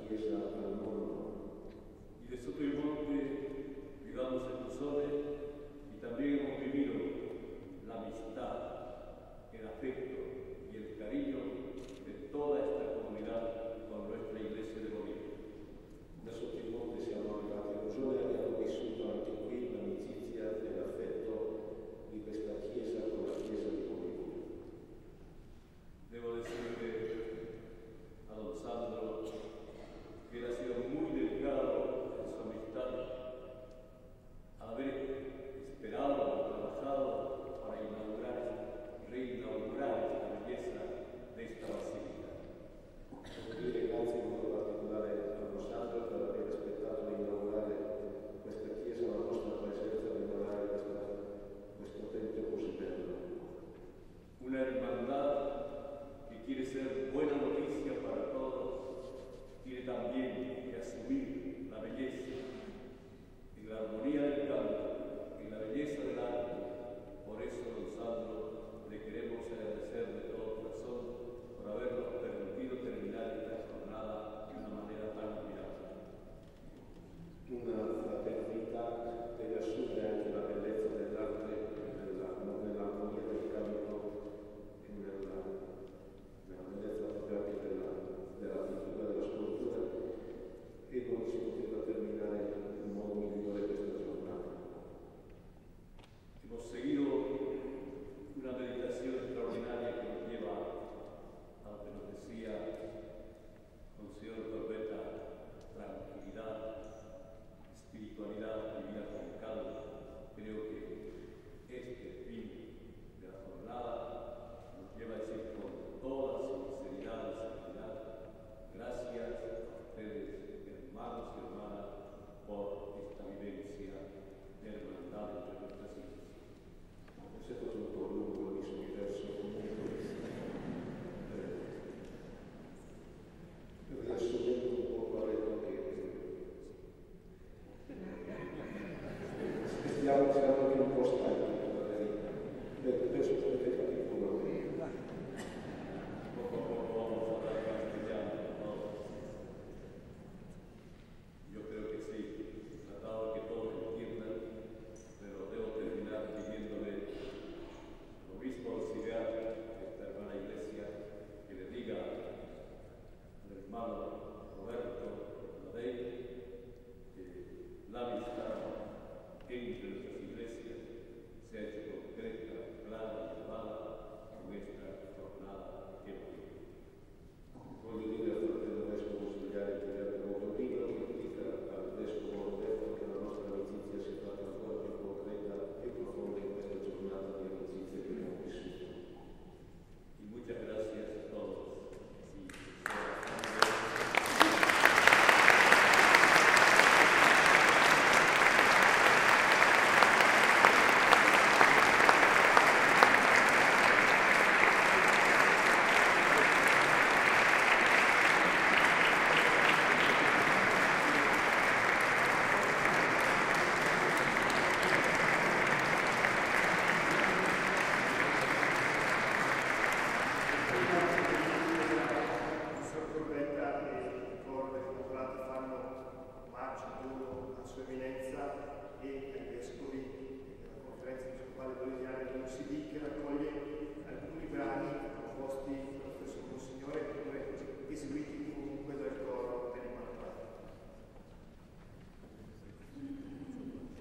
Chiesa al mondo. Y de Sotomonte cuidamos el Cusone y también hemos vivido la amistad, el afecto y el cariño de toda esta comunidad con nuestra Iglesia de Bolivia. Da Sotomonte siamo arrivati a Cusone e abbiamo vissuto anche qui l'amicizia e l'affetto di questa Chiesa con la Chiesa di Bolivia. Debo decirle a don Sandro que él ha sido muy delicado en su amistad, al haber esperado y trabajado para reinaugurar esta belleza de esta basílica. Devo dire grazie in modo particolare a Don Sandro per aver aspettato di inaugurare questa Chiesa, la nostra presenza, di inaugurare questo tempio così bello. Una hermandad que quiere ser buena noticia para todos, tiene también